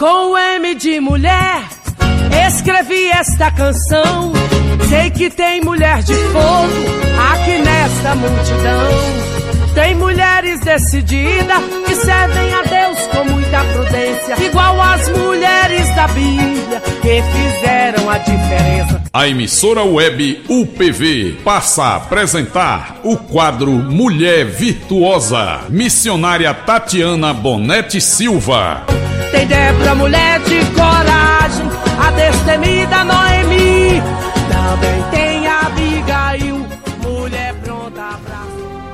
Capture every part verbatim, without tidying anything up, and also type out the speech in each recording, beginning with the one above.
Com o M de mulher, escrevi esta canção. Sei que tem mulher de fogo aqui nesta multidão. Tem mulheres decididas que servem a Deus com muita prudência, igual as mulheres da Bíblia que fizeram a diferença. A emissora web U P V passa a apresentar o quadro Mulher Virtuosa, missionária Tatiana Bonetti Silva. Tem Débora, mulher de coragem, a destemida Noemi. Também tem a Abigail, mulher pronta pra...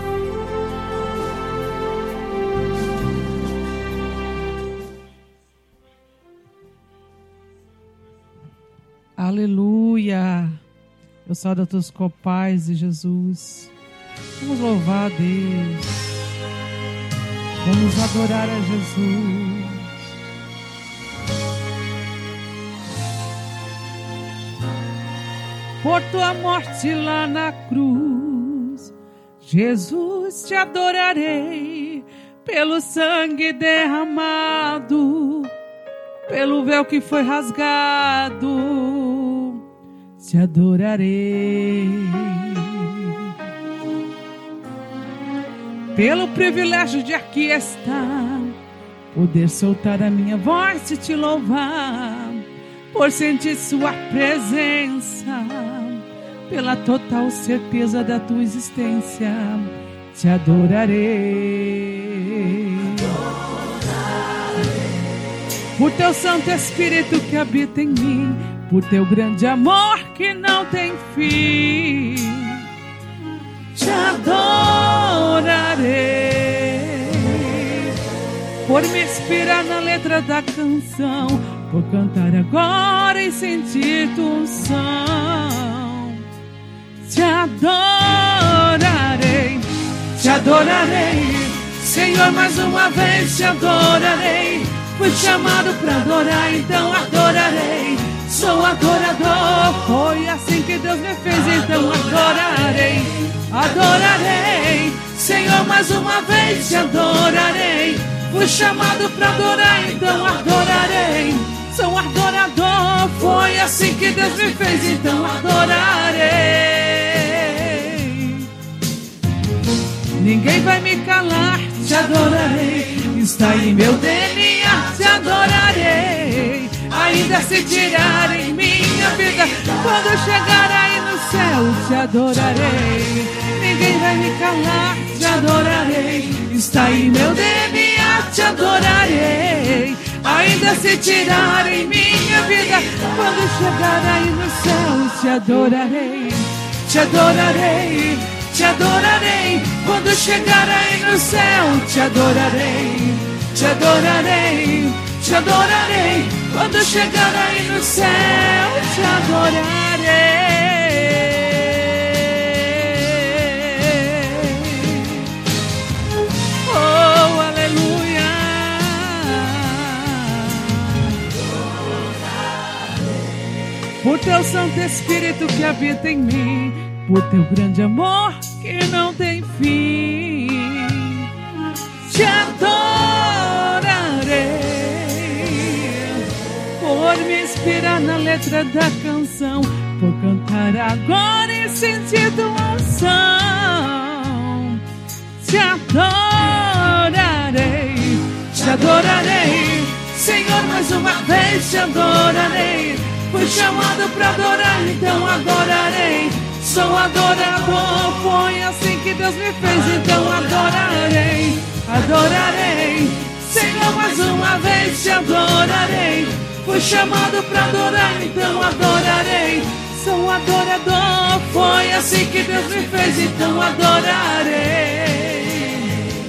Aleluia! Eu saúdo a todos com a paz de Jesus. Vamos louvar a Deus. Vamos adorar a Jesus. Por tua morte lá na cruz, Jesus, te adorarei. Pelo sangue derramado, pelo véu que foi rasgado, te adorarei. Pelo privilégio de aqui estar, poder soltar a minha voz e te louvar, por sentir sua presença, pela total certeza da tua existência, te adorarei. Por teu Santo Espírito que habita em mim, por teu grande amor que não tem fim, te adorarei. Por me inspirar na letra da canção, por cantar agora e sentir tua unção, te adorarei, te adorarei. Senhor, mais uma vez te adorarei. Fui chamado pra adorar, então adorarei. Sou adorador, foi assim que Deus me fez, então adorarei, adorarei. Senhor, mais uma vez te adorarei. Fui chamado pra adorar, então adorarei. Sou adorador, foi assim que Deus me fez, então adorarei. Ninguém vai me calar, te adorarei. Está em meu D N A, te adorarei. Ainda se tirarem minha vida, quando chegar aí no céu, te adorarei. Ninguém vai me calar, te adorarei. Está em meu D N A, te adorarei. Ainda se tirarem minha vida, quando chegar aí no céu, te adorarei. Te adorarei, te adorarei. Quando chegar aí no céu, te adorarei. Te adorarei, te adorarei. Quando chegar aí no céu, te adorarei. Oh, aleluia. Por teu Santo Espírito que habita em mim, por teu grande amor que não tem fim, te adorarei. Por me inspirar na letra da canção, por cantar agora e sentir tua unção, te adorarei, te adorarei. Senhor, mais uma vez te adorarei. Fui chamado pra adorar, então adorarei. Sou adorador, foi assim que Deus me fez, então adorarei, adorarei. Senhor, mais uma vez te adorarei. Fui chamado pra adorar, então adorarei. Sou adorador, foi assim que Deus me fez, então adorarei.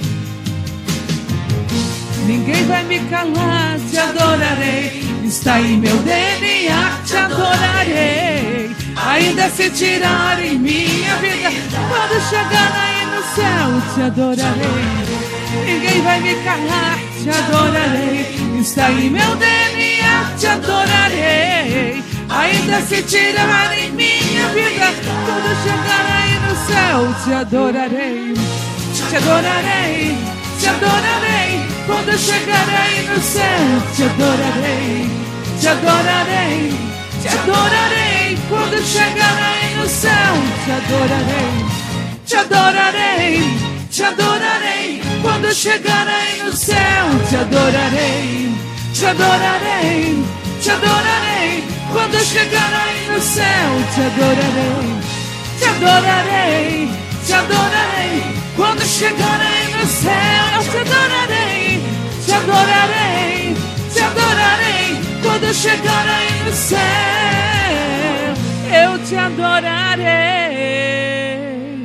Ninguém vai me calar, te adorarei. Está em meu D N A, te adorarei. Ainda se tirarem minha vida, quando chegar aí no céu, te adorarei. Ninguém vai me calar, te adorarei. Está em meu D N A, te adorarei. Ainda se tirarem minha vida, quando chegar aí no céu, te adorarei. Te adorarei. te adorarei. Quando chegar aí no céu, te adorarei, te adorarei, te adorarei. Quando chegar aí no céu, te adorarei, te adorarei, te adorarei. Quando chegar aí no céu, te adorarei, te adorarei, te adorarei. Quando chegar aí no céu, te adorarei, te adorarei, te adorarei. Quando chegar aí no céu, te adorarei, te adorarei, te adorarei. Quando chegar aí no céu, eu te adorarei.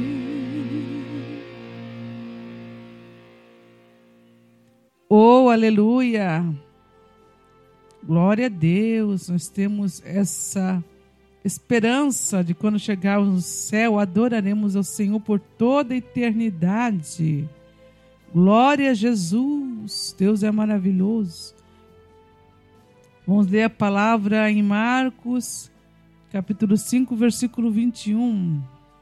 Oh, aleluia! Glória a Deus, nós temos essa esperança de quando chegarmos no céu, adoraremos ao Senhor por toda a eternidade. Glória a Jesus, Deus é maravilhoso. Vamos ler a palavra em Marcos, capítulo cinco, versículo vinte e um.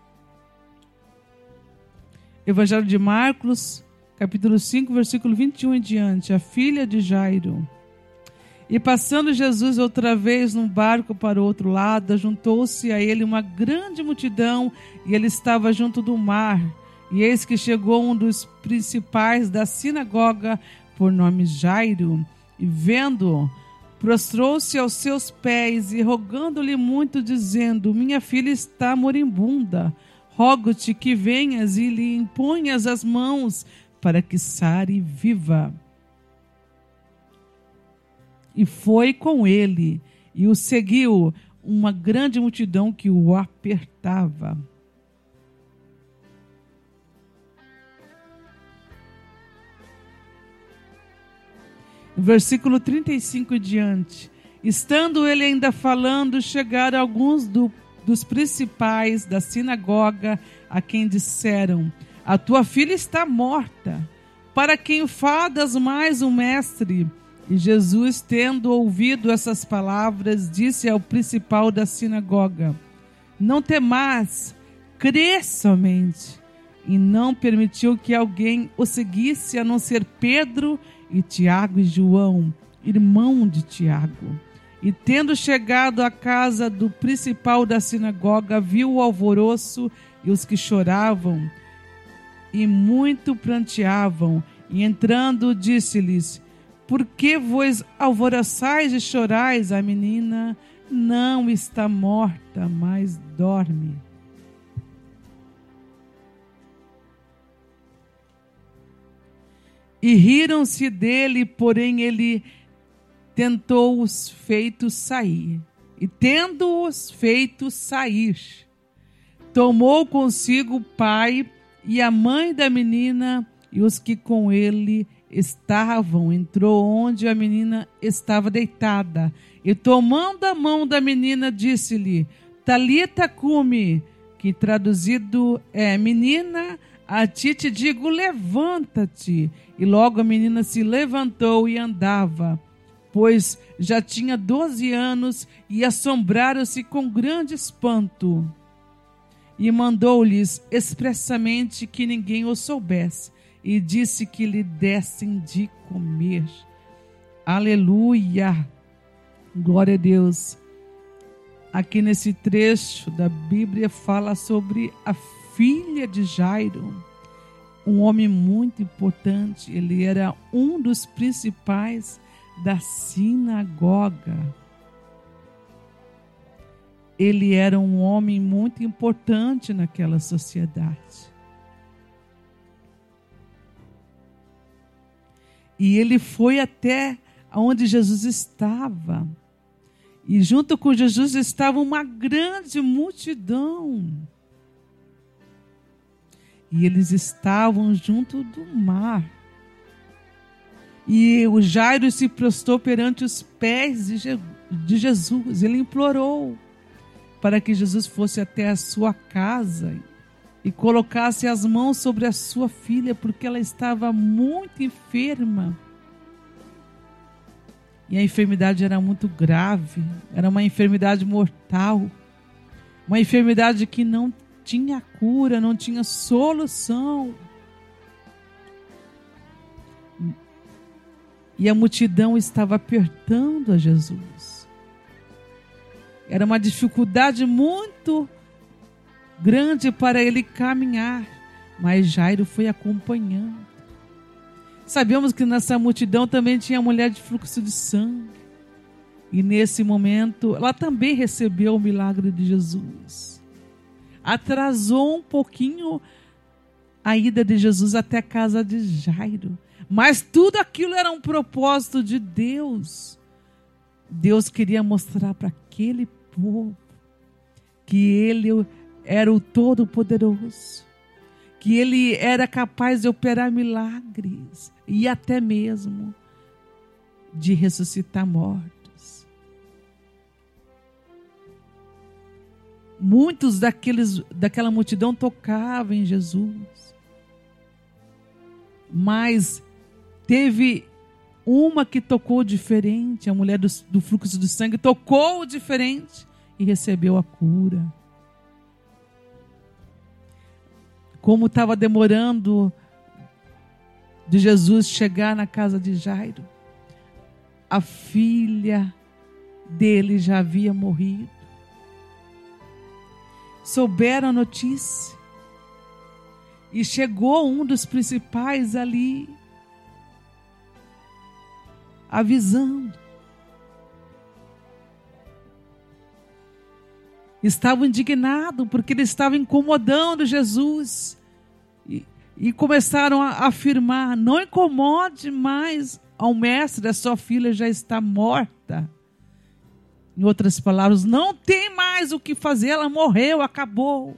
Evangelho de Marcos, capítulo cinco, versículo vinte e um em diante. A filha de Jairo. E passando Jesus outra vez num barco para o outro lado, juntou-se a ele uma grande multidão, e ele estava junto do mar. E eis que chegou um dos principais da sinagoga, por nome Jairo, e vendo-o, prostrou-se aos seus pés e rogando-lhe muito, dizendo: minha filha está moribunda, rogo-te que venhas e lhe imponhas as mãos, para que sare viva. E foi com ele, e o seguiu uma grande multidão que o apertava. Versículo trinta e cinco em diante. Estando ele ainda falando, chegaram alguns do, dos principais da sinagoga, a quem disseram: a tua filha está morta, para quem fadas mais o mestre? E Jesus, tendo ouvido essas palavras, disse ao principal da sinagoga: não temais, crê somente. E não permitiu que alguém o seguisse, a não ser Pedro e Tiago e João, irmão de Tiago. E tendo chegado à casa do principal da sinagoga, viu o alvoroço e os que choravam, e muito pranteavam. E entrando, disse-lhes: por que vos alvoroçais e chorais? A menina não está morta, mas dorme. E riram-se dele, porém ele tentou-os feitos sair. E tendo-os feitos sair, tomou consigo o pai e a mãe da menina e os que com ele estavam, entrou onde a menina estava deitada, e tomando a mão da menina, disse-lhe: Talita cumi, que traduzido é: menina, a ti te digo, levanta-te. E logo a menina se levantou e andava, pois já tinha doze anos, e assombraram-se com grande espanto. E mandou-lhes expressamente que ninguém o soubesse, e disse que lhe dessem de comer. Aleluia! Glória a Deus! Aqui nesse trecho da Bíblia fala sobre a filha de Jairo, um homem muito importante. Ele era um dos principais da sinagoga. Ele era um homem muito importante naquela sociedade. E ele foi até onde Jesus estava. E junto com Jesus estava uma grande multidão. E eles estavam junto do mar. E o Jairo se prostrou perante os pés de, Je- de Jesus. Ele implorou para que Jesus fosse até a sua casa e colocasse as mãos sobre a sua filha, porque ela estava muito enferma. E a enfermidade era muito grave, era uma enfermidade mortal, uma enfermidade que não tinha cura, não tinha solução. E a multidão estava apertando a Jesus. Era uma dificuldade muito grande para ele caminhar, mas Jairo foi acompanhando. Sabemos que nessa multidão também tinha a mulher de fluxo de sangue. E nesse momento, ela também recebeu o milagre de Jesus. Atrasou um pouquinho a ida de Jesus até a casa de Jairo. Mas tudo aquilo era um propósito de Deus. Deus queria mostrar para aquele povo que Ele era o Todo-Poderoso, que Ele era capaz de operar milagres e até mesmo de ressuscitar mortos. Muitos daqueles, daquela multidão tocavam em Jesus, mas teve uma que tocou diferente, a mulher do, do fluxo de sangue tocou diferente e recebeu a cura. Como estava demorando de Jesus chegar na casa de Jairo, a filha dele já havia morrido. Souberam a notícia e chegou um dos principais ali, avisando. Estavam indignados porque ele estava incomodando Jesus. E, e começaram a afirmar: não incomode mais ao mestre, a sua filha já está morta. Em outras palavras, não tem mais o que fazer, ela morreu, acabou.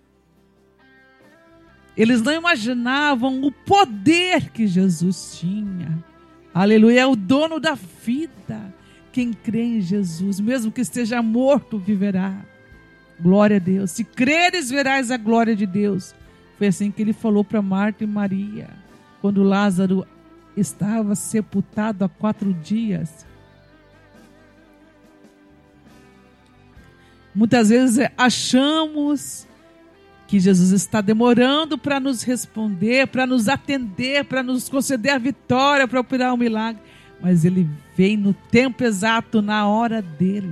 Eles não imaginavam o poder que Jesus tinha. Aleluia, é o dono da vida. Quem crê em Jesus, mesmo que esteja morto, viverá. Glória a Deus. Se creres, verás a glória de Deus. Foi assim que ele falou para Marta e Maria, quando Lázaro estava sepultado há quatro dias. Muitas vezes achamos que Jesus está demorando para nos responder, para nos atender, para nos conceder a vitória, para operar um milagre. Mas Ele vem no tempo exato, na hora dEle.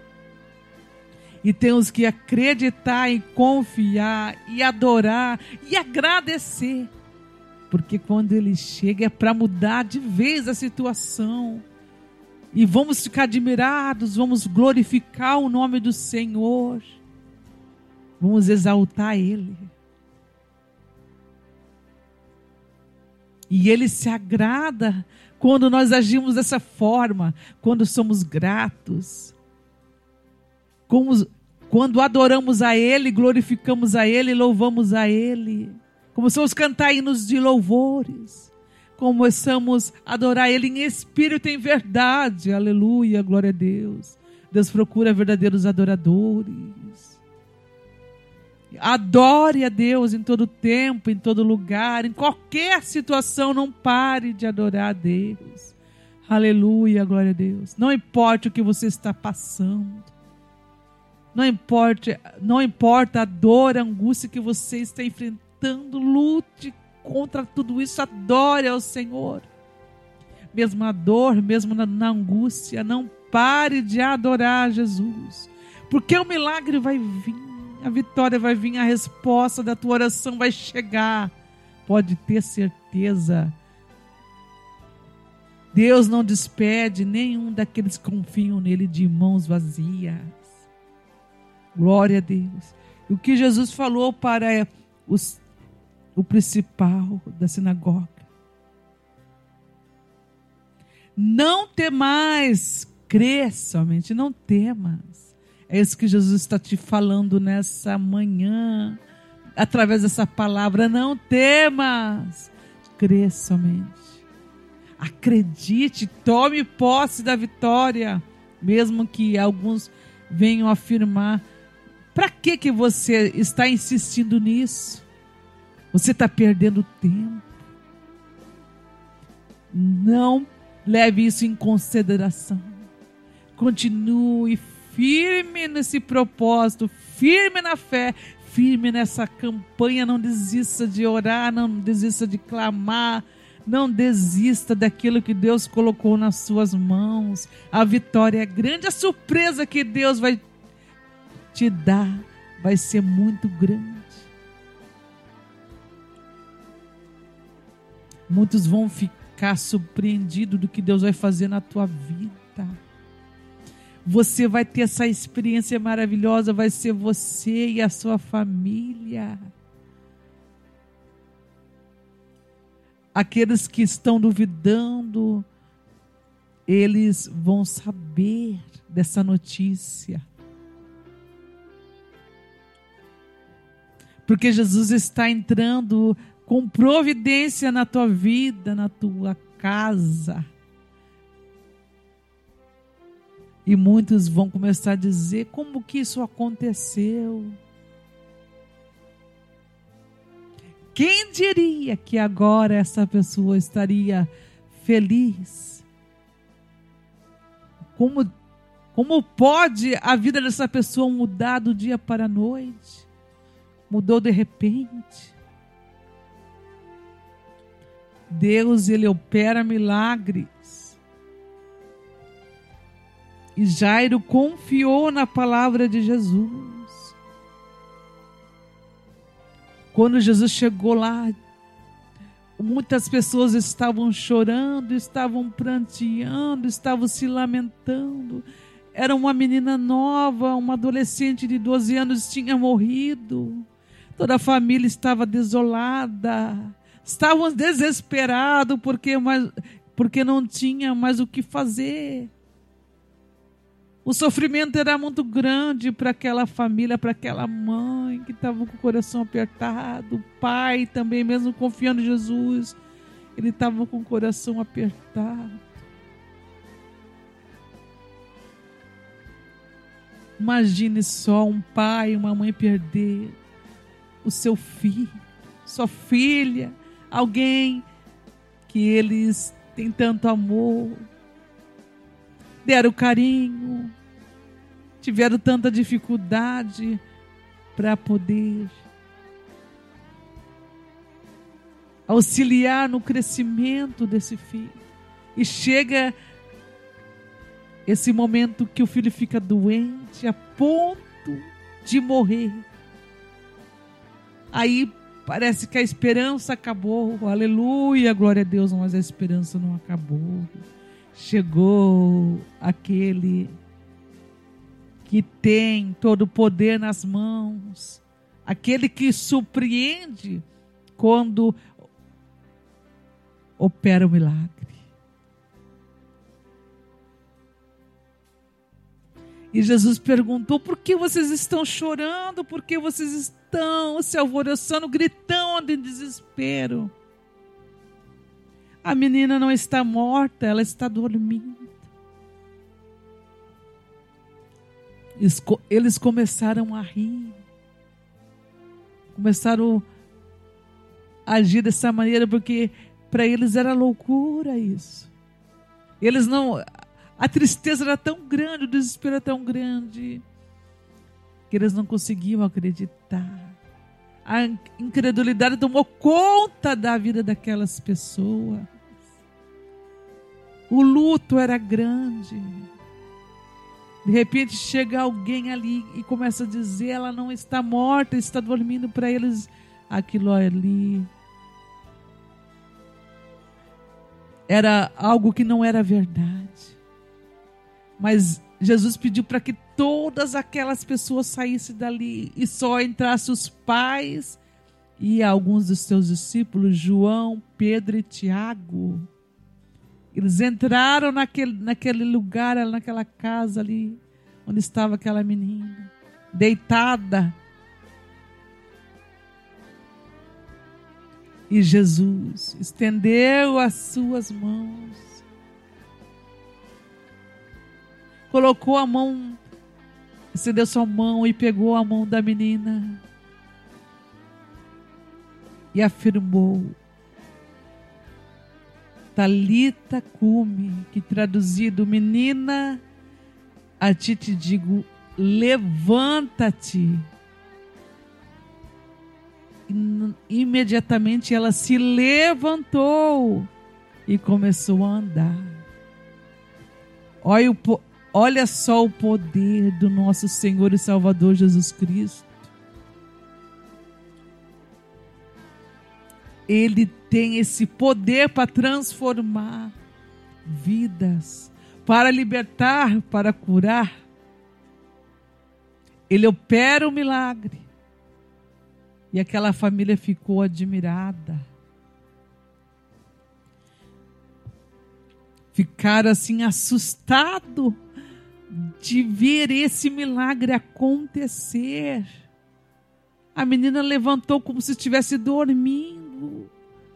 E temos que acreditar e confiar e adorar e agradecer. Porque quando Ele chega é para mudar de vez a situação. E vamos ficar admirados, vamos glorificar o nome do Senhor. Vamos exaltar Ele. E Ele se agrada quando nós agimos dessa forma, quando somos gratos. Como, quando adoramos a Ele, glorificamos a Ele, louvamos a Ele. Começamos a cantar hinos de louvores. Começamos a adorar Ele em espírito e em verdade. Aleluia, glória a Deus. Deus procura verdadeiros adoradores. Adore a Deus em todo tempo, em todo lugar, em qualquer situação. Não pare de adorar a Deus. Aleluia, glória a Deus. Não importa o que você está passando. Não importa, não importa a dor, a angústia que você está enfrentando. Lute contra tudo isso. Adore ao Senhor. Mesmo na dor, mesmo na, na angústia, não pare de adorar Jesus. Porque o milagre vai vir. A vitória vai vir, a resposta da tua oração vai chegar. Pode ter certeza. Deus não despede nenhum daqueles que confiam nele de mãos vazias. Glória a Deus. E o que Jesus falou para os, o principal da sinagoga: não temais, crê somente, não temas. É isso que Jesus está te falando nessa manhã, através dessa palavra. Não temas, crê somente. Acredite, tome posse da vitória, mesmo que alguns venham afirmar: para que que você está insistindo nisso? Você está perdendo tempo. Não leve isso em consideração. Continue firme nesse propósito, firme na fé, firme nessa campanha. Não desista de orar, não desista de clamar, Não desista daquilo que Deus colocou nas suas mãos. A vitória é grande, a surpresa que Deus vai te dar vai ser muito grande. Muitos vão ficar surpreendidos do que Deus vai fazer na tua vida. Você vai ter essa experiência maravilhosa, vai ser você e a sua família. Aqueles que estão duvidando, eles vão saber dessa notícia. Porque Jesus está entrando com providência na tua vida, na tua casa. E muitos vão começar a dizer, como que isso aconteceu? Quem diria que agora essa pessoa estaria feliz? Como, como pode a vida dessa pessoa mudar do dia para a noite? Mudou de repente. Deus, Ele opera milagres. E Jairo confiou na palavra de Jesus. Quando Jesus chegou lá, muitas pessoas estavam chorando, estavam pranteando, estavam se lamentando. Era uma menina nova, uma adolescente de doze anos tinha morrido. Toda a família estava desolada. Estavam desesperados porque, porque não tinha mais o que fazer. O sofrimento era muito grande para aquela família, para aquela mãe que estava com o coração apertado. O pai também, mesmo confiando em Jesus, ele estava com o coração apertado. Imagine só um pai e uma mãe perder o seu filho, sua filha, alguém que eles têm tanto amor, deram carinho, tiveram tanta dificuldade para poder auxiliar no crescimento desse filho. E chega esse momento que o filho fica doente, a ponto de morrer. Aí parece que a esperança acabou. Aleluia, glória a Deus, mas a esperança não acabou. Chegou aquele que tem todo o poder nas mãos, aquele que surpreende quando opera o milagre. E Jesus perguntou, por que vocês estão chorando? Por que vocês estão se alvoroçando, gritando em desespero? A menina não está morta, ela está dormindo. Eles, eles começaram a rir. Começaram a agir dessa maneira, porque para eles era loucura isso. Eles não... A tristeza era tão grande, o desespero era tão grande, que eles não conseguiam acreditar. A incredulidade tomou conta da vida daquelas pessoas. O luto era grande. De repente chega alguém ali e começa a dizer, ela não está morta, está dormindo. Para eles, aquilo ali era algo que não era verdade. Mas Jesus pediu para que todas aquelas pessoas saíssem dali e só entrassem os pais e alguns dos seus discípulos, João, Pedro e Tiago. Eles entraram naquele, naquele lugar, naquela casa ali, onde estava aquela menina, deitada. E Jesus estendeu as suas mãos, colocou a mão, estendeu sua mão e pegou a mão da menina e afirmou, Talita cumi, que traduzido, menina, a ti te digo, levanta-te. Imediatamente ela se levantou e começou a andar. Olha, o, olha só o poder do nosso Senhor e Salvador Jesus Cristo. Ele tem esse poder para transformar vidas, para libertar, para curar. Ele opera o milagre. E aquela família ficou admirada. Ficaram assim assustados de ver esse milagre acontecer. A menina levantou como se estivesse dormindo.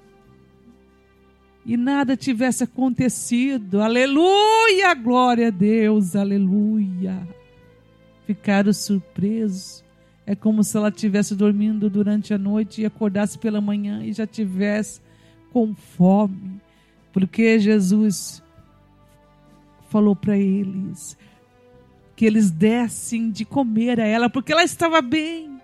E nada tivesse acontecido. Aleluia, glória a Deus, aleluia. Ficaram surpresos. É como se ela estivesse dormindo durante a noite e acordasse pela manhã e já tivesse com fome. Porque Jesus falou para eles que eles dessem de comer a ela, porque ela estava bem.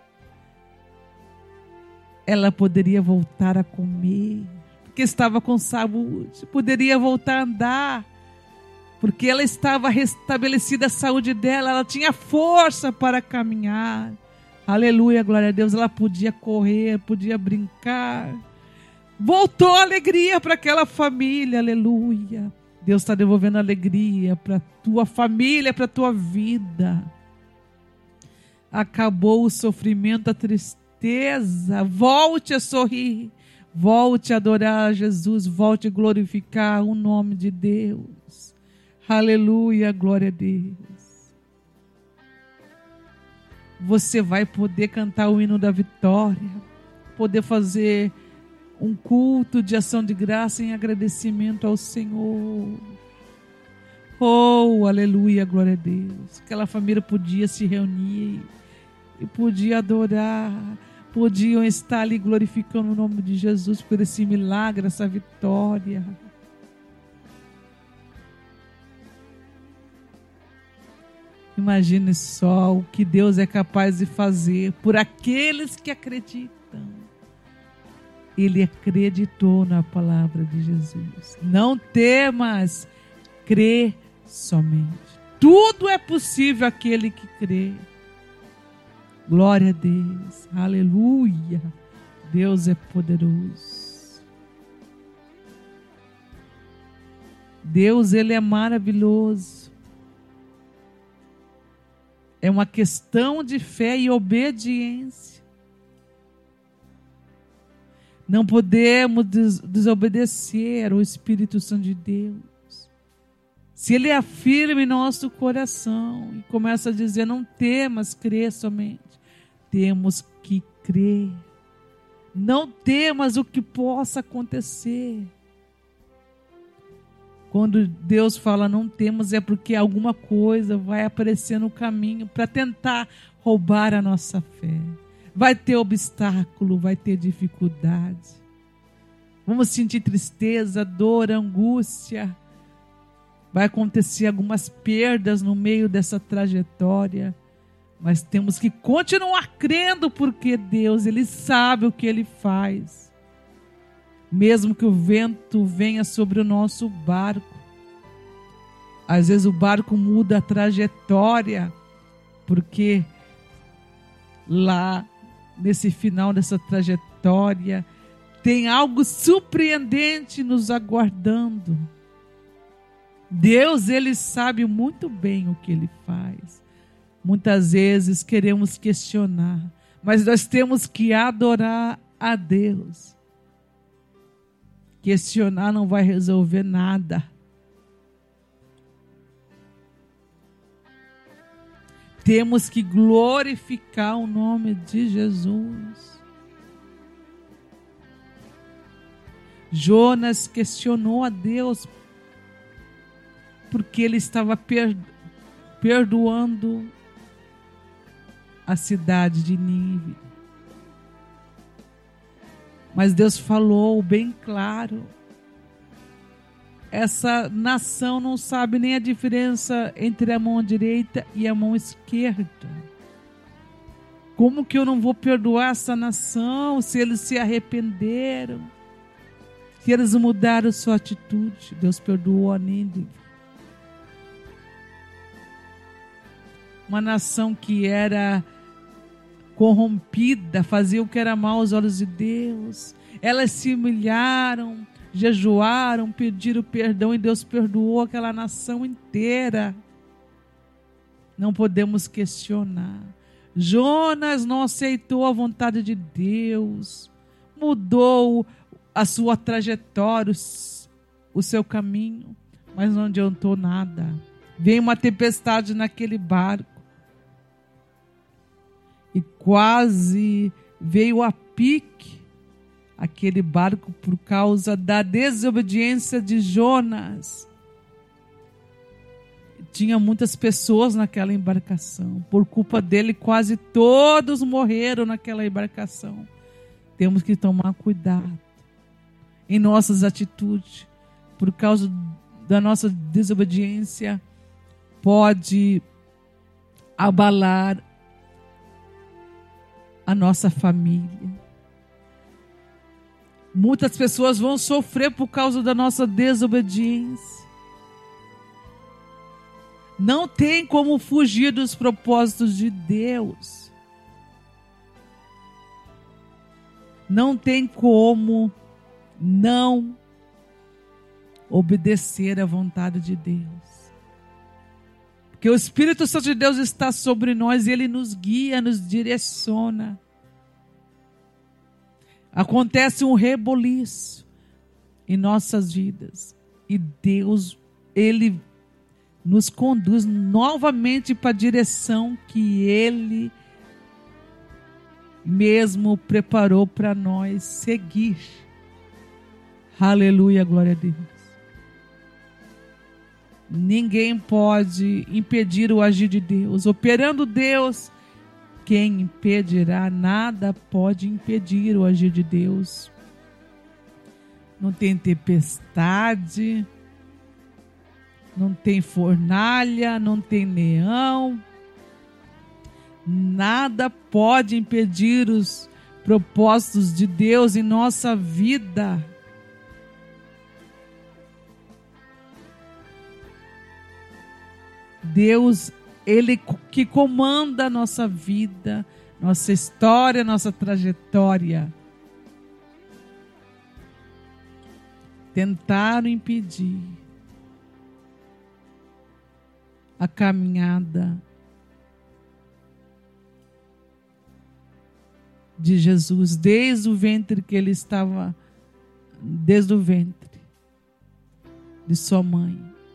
Ela poderia voltar a comer, porque estava com saúde, poderia voltar a andar, porque ela estava restabelecida a saúde dela, ela tinha força para caminhar. Aleluia, glória a Deus, ela podia correr, podia brincar. Voltou a alegria para aquela família, aleluia. Deus está devolvendo alegria para a tua família, para a tua vida. Acabou o sofrimento, a tristeza. Volte a sorrir, volte a adorar a Jesus, volte a glorificar o nome de Deus. Aleluia, glória a Deus. Você vai poder cantar o hino da vitória, poder fazer um culto de ação de graça em agradecimento ao Senhor. Oh, aleluia, glória a Deus. Aquela família podia se reunir e podia adorar, podiam estar ali glorificando o nome de Jesus por esse milagre, essa vitória. Imagine só o que Deus é capaz de fazer por aqueles que acreditam. Ele acreditou na palavra de Jesus. Não temas, crê somente. Tudo é possível àquele que crê. Glória a Deus. Aleluia. Deus é poderoso. Deus, Ele é maravilhoso. É uma questão de fé e obediência. Não podemos des- desobedecer ao Espírito Santo de Deus. Se Ele afirma em nosso coração e começa a dizer, não temas, crê somente. Temos que crer. Não temas o que possa acontecer. Quando Deus fala não temas, é porque alguma coisa vai aparecer no caminho para tentar roubar a nossa fé. Vai ter obstáculo, vai ter dificuldade. Vamos sentir tristeza, dor, angústia. Vai acontecer algumas perdas no meio dessa trajetória. Mas temos que continuar crendo, porque Deus, Ele sabe o que Ele faz. Mesmo que o vento venha sobre o nosso barco. Às vezes o barco muda a trajetória, porque lá, nesse final dessa trajetória, tem algo surpreendente nos aguardando. Deus, Ele sabe muito bem o que Ele faz. Muitas vezes queremos questionar, mas nós temos que adorar a Deus. Questionar não vai resolver nada. Temos que glorificar o nome de Jesus. Jonas questionou a Deus porque ele estava perdoando a cidade de Nínive. Mas Deus falou bem claro, essa nação não sabe nem a diferença entre a mão direita e a mão esquerda. Como que eu não vou perdoar essa nação se eles se arrependeram? que eles mudaram sua atitude, Deus perdoou a Nínive. Uma nação que era corrompida, fazia o que era mal aos olhos de Deus. Elas se humilharam, jejuaram, pediram perdão e Deus perdoou aquela nação inteira. Não podemos questionar. Jonas não aceitou a vontade de Deus, mudou a sua trajetória, o seu caminho, mas não adiantou nada. Veio uma tempestade naquele barco e quase veio a pique aquele barco por causa da desobediência de Jonas. Tinha muitas pessoas naquela embarcação. Por culpa dele, quase todos morreram naquela embarcação. Temos que tomar cuidado em nossas atitudes. Por causa da nossa desobediência, pode abalar a nossa família. Muitas pessoas vão sofrer por causa da nossa desobediência. Não tem como fugir dos propósitos de Deus. Não tem como não obedecer à vontade de Deus. Porque o Espírito Santo de Deus está sobre nós e Ele nos guia, nos direciona. Acontece um reboliço em nossas vidas. E Deus, Ele nos conduz novamente para a direção que Ele mesmo preparou para nós seguir. Aleluia, glória a Deus. Ninguém pode impedir o agir de Deus. Operando Deus, quem impedirá? Nada pode impedir o agir de Deus. Não tem tempestade, não tem fornalha, não tem leão. Nada pode impedir os propósitos de Deus em nossa vida. Deus, Ele que comanda a nossa vida, nossa história, nossa trajetória. Tentaram impedir a caminhada de Jesus, desde o ventre que ele estava, desde o ventre de sua mãe.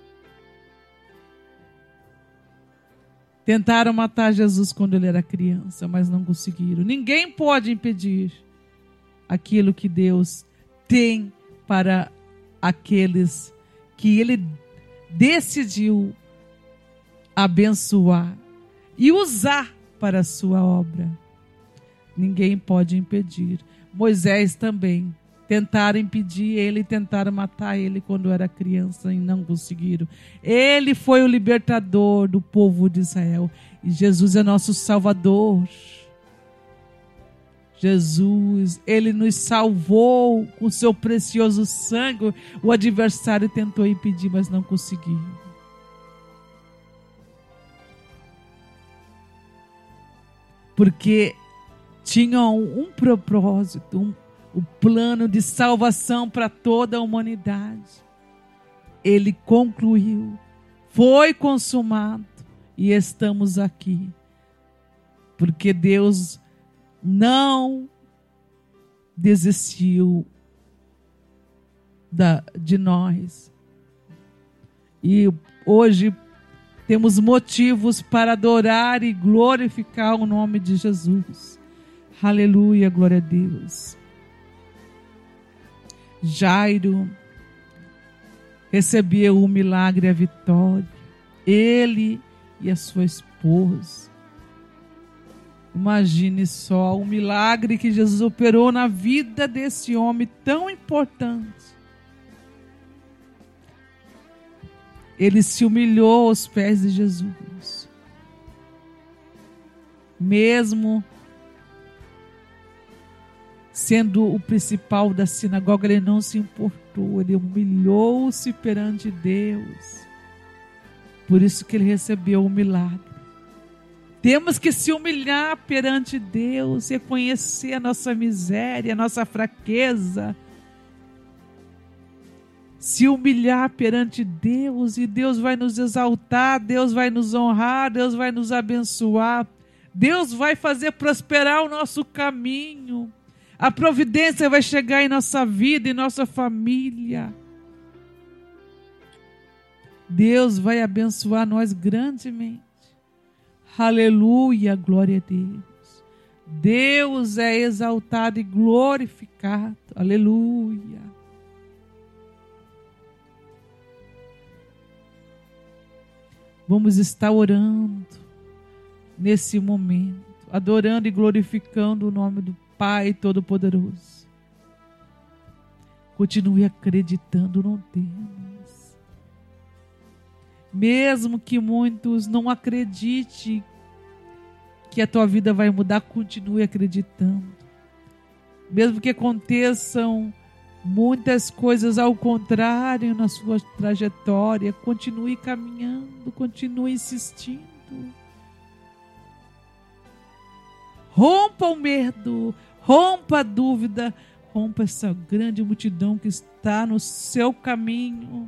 Tentaram matar Jesus quando ele era criança, mas não conseguiram. Ninguém pode impedir aquilo que Deus tem para aqueles que Ele decidiu abençoar e usar para a sua obra. Ninguém pode impedir. Moisés também. Tentaram impedir ele, tentaram matar ele quando era criança e não conseguiram. Ele foi o libertador do povo de Israel. E Jesus é nosso Salvador. Jesus, Ele nos salvou com seu precioso sangue. O adversário tentou impedir, mas não conseguiu. Porque tinham um propósito, um o plano de salvação para toda a humanidade. Ele concluiu, foi consumado e estamos aqui. Porque Deus não desistiu da, de nós. E hoje temos motivos para adorar e glorificar o nome de Jesus. Aleluia, glória a Deus. Jairo recebeu o milagre e a vitória. Ele e a sua esposa. Imagine só o milagre que Jesus operou na vida desse homem tão importante. Ele se humilhou aos pés de Jesus. Mesmo sendo o principal da sinagoga, ele não se importou, ele humilhou-se perante Deus. Por isso que ele recebeu o milagre. Temos que se humilhar perante Deus, reconhecer a nossa miséria, a nossa fraqueza. Se humilhar perante Deus, e Deus vai nos exaltar, Deus vai nos honrar, Deus vai nos abençoar. Deus vai fazer prosperar o nosso caminho. A providência vai chegar em nossa vida, em nossa família. Deus vai abençoar nós grandemente. Aleluia, glória a Deus. Deus é exaltado e glorificado. Aleluia. Vamos estar orando nesse momento, adorando e glorificando o nome do Pai Todo-Poderoso. Continue acreditando no Deus. Mesmo que muitos não acreditem que a tua vida vai mudar, continue acreditando. Mesmo que aconteçam muitas coisas ao contrário na sua trajetória, continue caminhando, continue insistindo. Rompa o medo, rompa a dúvida, rompa essa grande multidão que está no seu caminho.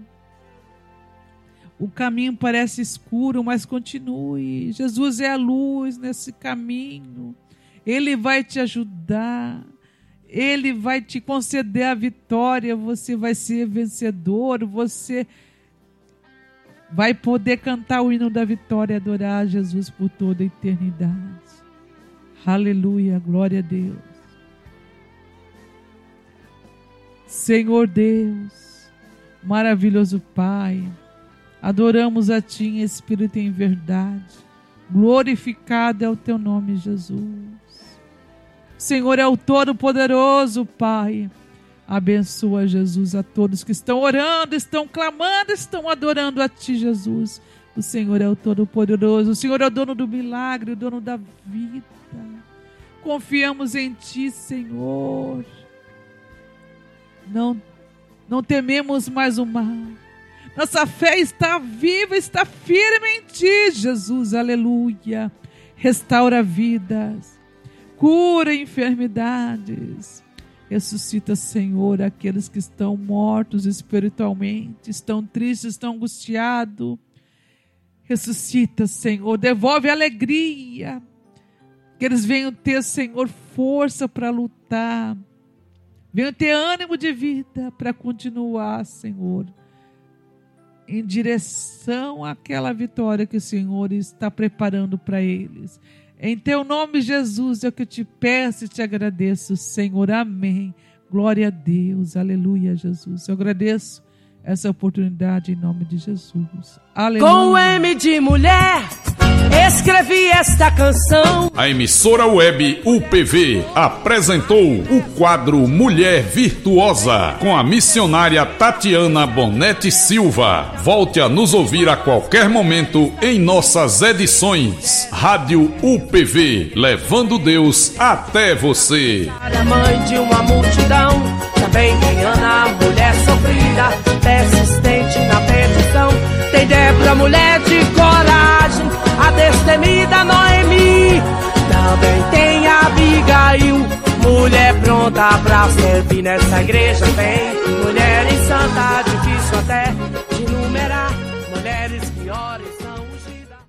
O caminho parece escuro, mas continue. Jesus é a luz nesse caminho. Ele vai te ajudar. Ele vai te conceder a vitória. Você vai ser vencedor. Você vai poder cantar o hino da vitória e adorar Jesus por toda a eternidade. Aleluia, glória a Deus. Senhor Deus, maravilhoso Pai, adoramos a Ti em espírito e em verdade. Glorificado é o Teu nome, Jesus. Senhor é o Todo-Poderoso, Pai. Abençoa, Jesus, a todos que estão orando, estão clamando, estão adorando a Ti, Jesus. O Senhor é o Todo-Poderoso. O Senhor é o dono do milagre, o dono da vida. Confiamos em Ti, Senhor. Não, não tememos mais o mal. Nossa fé está viva, está firme em Ti, Jesus. Aleluia. Restaura vidas. Cura enfermidades. Ressuscita, Senhor, aqueles que estão mortos espiritualmente, estão tristes, estão angustiados. Ressuscita, Senhor. Devolve alegria. Que eles venham ter, Senhor, força para lutar. Venham ter ânimo de vida para continuar, Senhor, em direção àquela vitória que o Senhor está preparando para eles. Em Teu nome, Jesus, é o que eu te peço e te agradeço, Senhor. Amém. Glória a Deus. Aleluia, Jesus. Eu agradeço essa oportunidade em nome de Jesus. Aleluia. Com o M de mulher, escrevi esta canção. A emissora web U P V apresentou o quadro Mulher Virtuosa com a missionária Tatiana Bonetti Silva. Volte a nos ouvir a qualquer momento em nossas edições. Rádio U P V, levando Deus até você. A mãe de uma multidão, também tem Ana, mulher sofrida, persistente na petição. Tem Débora, mulher de coragem, a destemida Noemi. Também tem Abigail, mulher pronta pra servir nessa igreja. Tem mulher em santa, difícil até